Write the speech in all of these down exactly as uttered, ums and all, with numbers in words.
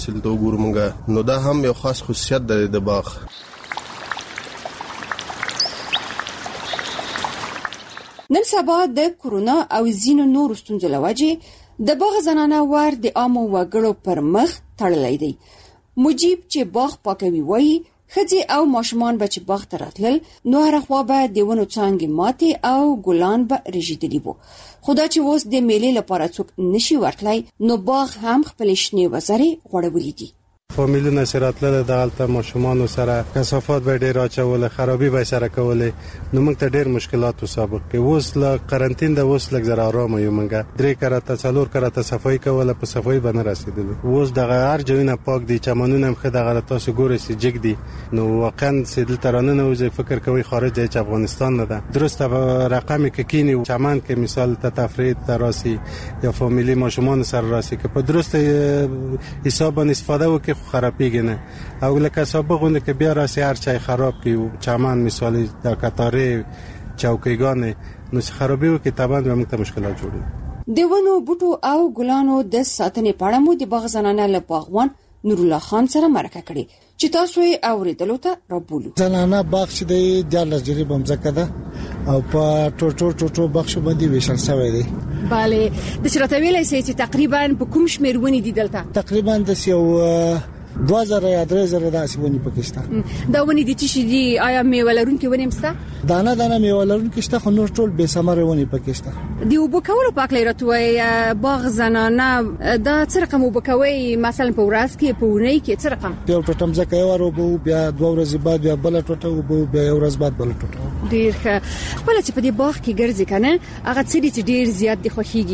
سلته ګورمږه نو دا هم یو خاص خصوصیت دی د باغ. نن سبا د کرونا او ځینو نورو ستونزو له وجې د باغ زنانه ور د عامو وګړو پر مخ تړلی دی. مجيب چې باغ پاکوي وایي ښځې او ماشومان به چې باغ ته راتلل نو هره خوا به د ونو څانګې ماتې او ګلان به رژېدلي وو. خو دا چې اوس د میلې لپاره څوک نشي ورتلی نو باغ هم خپلې شنې وزرې غوړولي دي. فامیلونه سره تلل د هلته ماشومان سره کثافات به ډیر اچول، خرابي به سره کولې، نو موږ ته ډیر مشکلات وسابق کې. اوس لا قرنټین د اوس لږ زره آرام یو موږ درې کرته څلور کرته صفای کوله، په صفای باندې رسیدل. اوس دغه هر ځایونه پاک دي، چمنونه هم خدای غلط تاسو ګورئ سي جګ دي. نو واقعا سیدل ترانه نو فکر کوي خارج دی چې افغانستان نه ده. درسته رقم کې کینی چمن کې مثال ته تفرید تراسی یا فامیلی ماشومان سره راسي کې په درسته حساب استفاده وکړي خرابېږي نه. او لکه سابقونه کې بیا راسي هر چای خراب کی چمن مثالی د کتارې چوکیګانې نو خرابې وکړي طبعا به موږ ته مشکلات جوړي. د ونو بوټو او ګلانو د ساتنې په اړه مو د باغ زنانه له باغوان نور الله خان سره مرکه کړې چې تاسو یې اوریدلو ته رابولو. زنانه باغ چې د دیارلس جری بمځکه ده او په ټوټو ټوټو بخش باندې ویشل شوی دی. bale د شرطه ویلې سي چې تقریبا په کوم شمیر ونی دي دلته؟ تقریبا د یو دوه زره یا درې زره داسې ونی پکشته. دا ونی دي چې دي آیا میوه لرونکي ونی مسته؟ دانه دانه میوه لرونکي شته خو نور ټول به ثمره ونی پکشته. دی وبکول پاک لرتوي باغ زنانه دا څه رقم وبکوي مثلا په ورځ کې په ونی کې څه رقم؟ یو ټوټم ځکه یو ورو بیا دوه ورځې بعد بیا بل ټوټه وبو بیا یو ورځ بعد بل ټوټه. ډیر ښه. بل چې په دې باغ کې ګرځي کنه هغه څه دي چې ډیر زیات دي خوخيږي؟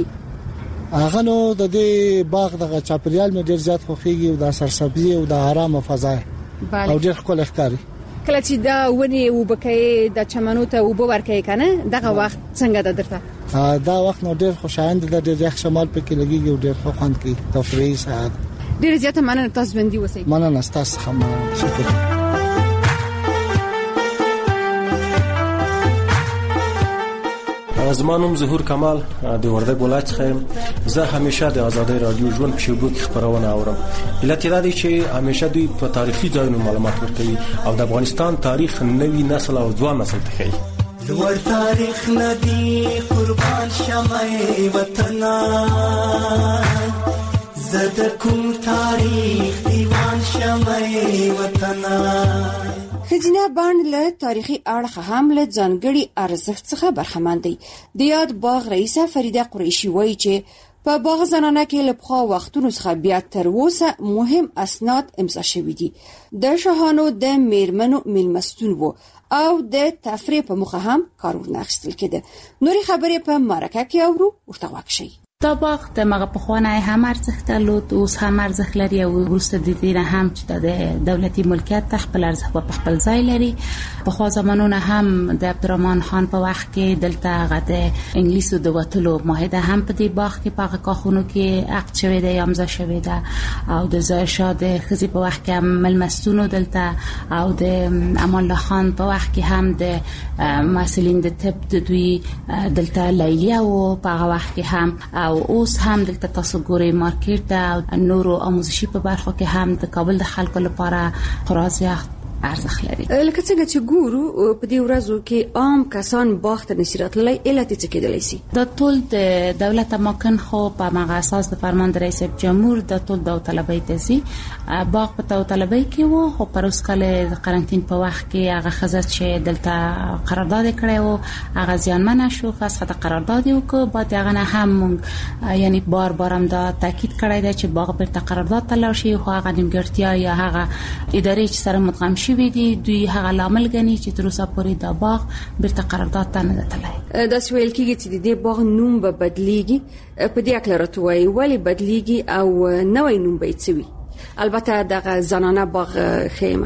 هغه نو د دې باغ د چاپریال مې ډیر زیات خوخيږي او د سرسبزي او د آرام فضا او ډیر ښکلی ښکاري. کله چې دا ونی وبکې د چمنو ته وبورکې کنه دغه وخت څنګه د درته؟ دا وخت نو ډیر خوشایند د ډیر یخ شمال پکې لګيږي او ډیر خوند کوي تفریح ساعت. ډیر زیاته مننه تاسو باندې وسی. مننه تاسو هم شکر. زما نوم ظهور کمال د وردګ ولایت څخه. زه همیشه د آزادۍ رادیو ژوند په شبکو کې خبرونه اورم. علت دا دی چې همیشه دوی په تاریخي ځایونو معلومات ورکوي او د افغانستان تاریخ نوی نسل او ځوان نسل ته ښيي. لوړ تاریخ ندی قربان شمه وطن زد کوم تاریخ دیوان شمه وطن. خزینه باندې له تاریخي اړخ هم له ځانګړي ارزښت څخه برخمن دی. د یاد باغ رئیسه فریده قریشي وایي چې په باغ زنانه کې له پخوا وختونو څخه بیا تر اوسه مهم اسناد امضا شوي دي. د شاهانو د میرمنو میلمستون وو او د تفریح په مخه هم کار ورناخستل کېده. نوري خبرې په مرکه کې اورو ورته واکشي. دا باغ د مغه په خوانه هم ارزښت درلود، اوس هم ارزښت لري او وروسته د دې هم چې د دولتي ملکیت خپل ارزښت په خپل ځای لري. په خوا زمانونه هم د عبدالرحمن خان په وخت کې دلته هغه د انګلیسو د وټلو معاهده هم په دې باغ کې په کاخونو کې عقد شوې ده، امضا شوې ده او د ظاهرشاه د خزي په وخت کې هم ملمستونو دلته او د امان الله خان په وخت کې هم د مسلین د طب د دوی دلته لیلیه او په هغه وخت کې هم او اوس هم دلته تاسو ګورئ مارکیټ او نورو آموزشي په برخو کې هم د کابل د خلکو لپاره خورا زیات ارزښت لري. لکه څنګه چې ګورو په دې ورځو کې عام کسان باغ ته نشرات لای علت څه کېدلی شي؟ د ټول د دولت اماکن خو په مغه اساس د فرمان د رئیس جمهور د ټول د طلبای تزي باغ په تو طلبای کې وو خو پر اوس کله د قرنټین په وخت کې هغه خزت چې دلته قرارداد کړی وو هغه ځانمنه شو فسخه د قرارداد وکړ. بعد هغه نه هم یعنی بار بار هم دا تاکید کړی دی چې باغ په قرارداد تلل شي خو هغه نیمګړتیا یا هغه ادارې چې سره مدغم شوی دی دوی هغه لامل غني چې تر اوسه پورې د باغ بیرته قرارداد ته نه تللی. دا سویل کېږي چې د باغ نوم به بدلیږي په دې اکل راتوي ولی بدلیږي او نوې نوم به یې البته دغه زنانه باغ خیمه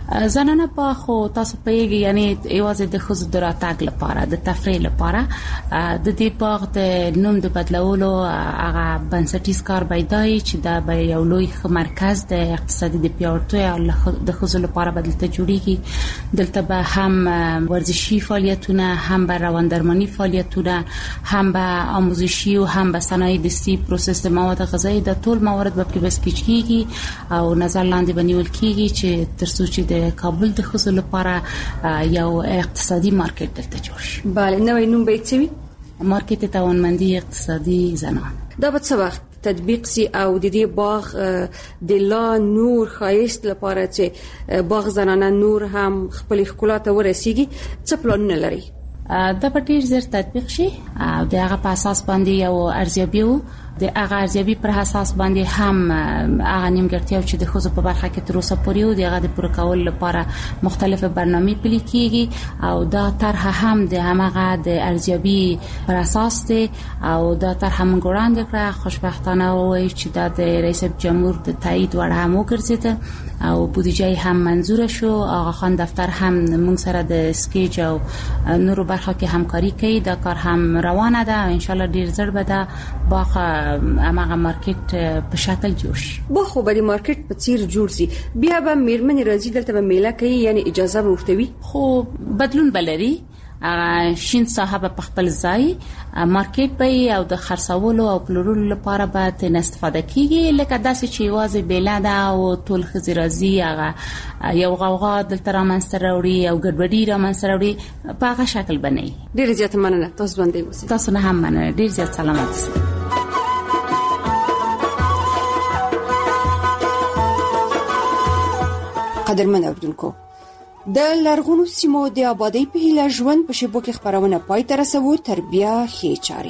زنانه په خو تاسو پیږي یعنی ایواز د خود دراتګ لپاره د تفریح لپاره د دې باغ د نوم د بدلولو هغه بنسټیز کار بيدای چې دا به یو لوی مرکز د اقتصادي د پیاوړتیا د خود لپاره بدلته جوړیږي دلته به هم ورزشي فعالیتونه هم به رواندرمانی فعالیتونه هم به آموزشي او هم به صنایع دستی پروسس د مواد غذایی د ټول موارد به په بس کېږي او نظر لاندې بنیول کېږي چې تر څو چې د کابل د خصوص لپاره یو اقتصادي مارکیټ دلته جوړ شي. بله نوې نوم به څه وي؟ مارکیټ توانمندي اقتصادي زنان. دا به څه وخت تطبیق سي او د دې باغ د لا نور خایست لپاره چې باغ زنانه نور هم خپل ښکلا ته ورسیږي څه پلانونه لري؟ دا په ډیر زر تطبیق شي او د هغه په اساس باندې یو ارزیابي وو د هغه ارزیابي پر اساس باندې هم هغه نیمګړتیاو چې د خوځو په برخه کې تر اوسه پورې و د هغه د پوره کول لپاره مختلفه برنامې پلي کیږي او دا طرح هم د هغه د ارزیابي پر اساس دی او دا طرح هم ګوراند کړه خوشبختانه وایي چې دا د رئیس جمهور د تایید وړ هم وګرځید او بودیجه هم منظور شو. آقا خان دفتر هم موږ سره د سکیج او نورو برخه کې همکاري کوي دا کار هم روانه ده ان شاء الله ډیر زر به دا باغ اماغه مارکیټ په شکل جوړ شي. با خو به د مارکیټ په څیر جوړ شي بیا به میرمن راځي دلته به میله کوي یعنی اجازه به ورتوي خو بدلون بلري شین صاحب په خپل ځای مارکیټ به او د خرڅولو او پلورلو لپاره به تن استفاده کیږي لکه داسې چې واځي بلاده او ټول خزرازي هغه یو غوغا د ترامنستر وړي او ګډوډي رامنستر وړي په هغه شکل بنئ. ډیر زیات مننه تاسو باندې اوسئ. تاسو نه هم مننه ډیر زیات سلامات اوسئ. قدرمن اوردونکو د لرغونو سیمو د آبادی په هیله ژوند په شبکه کې خبرونه پای ته رسوي تر بیا ښې چاري.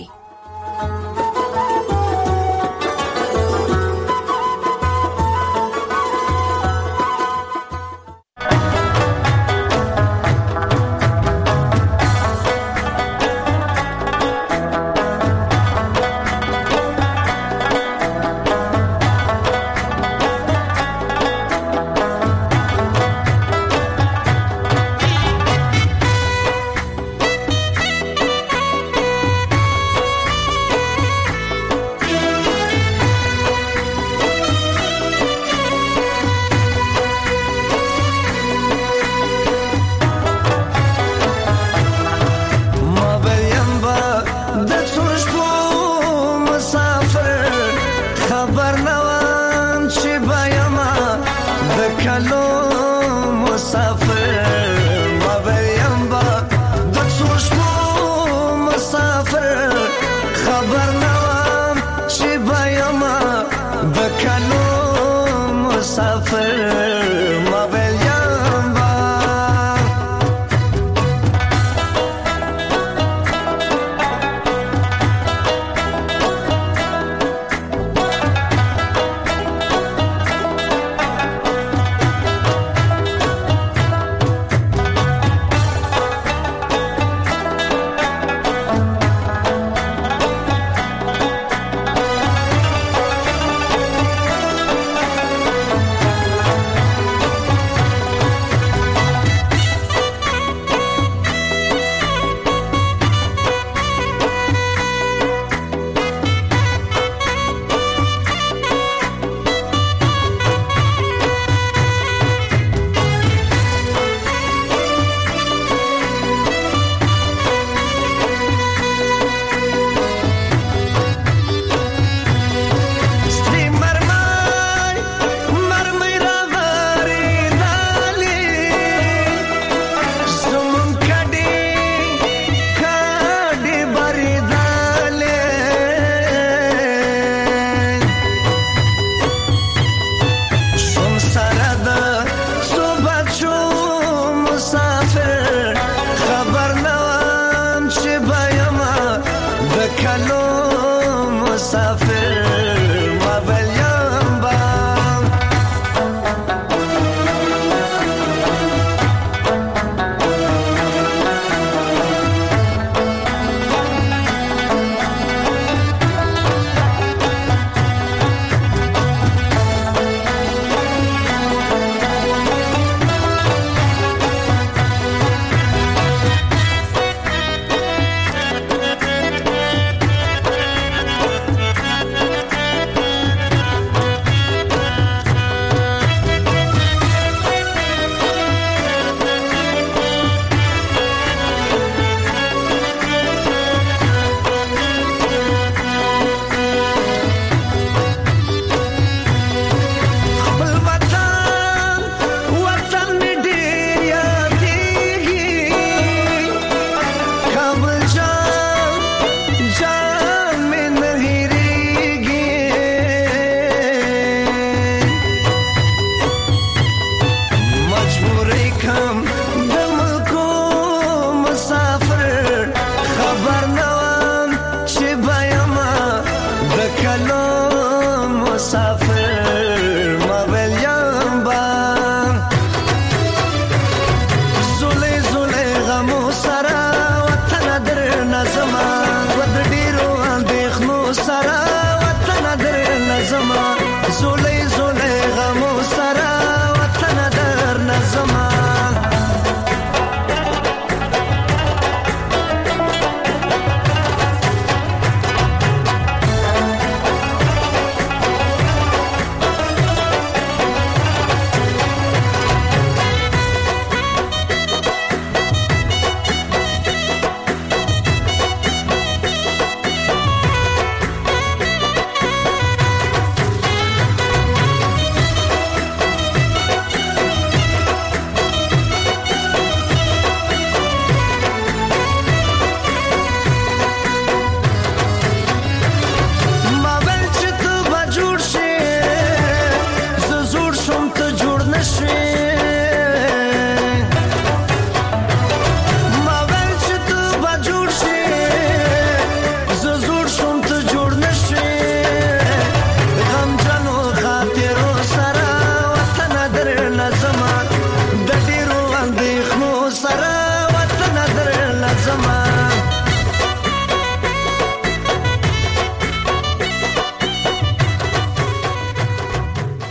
نشوي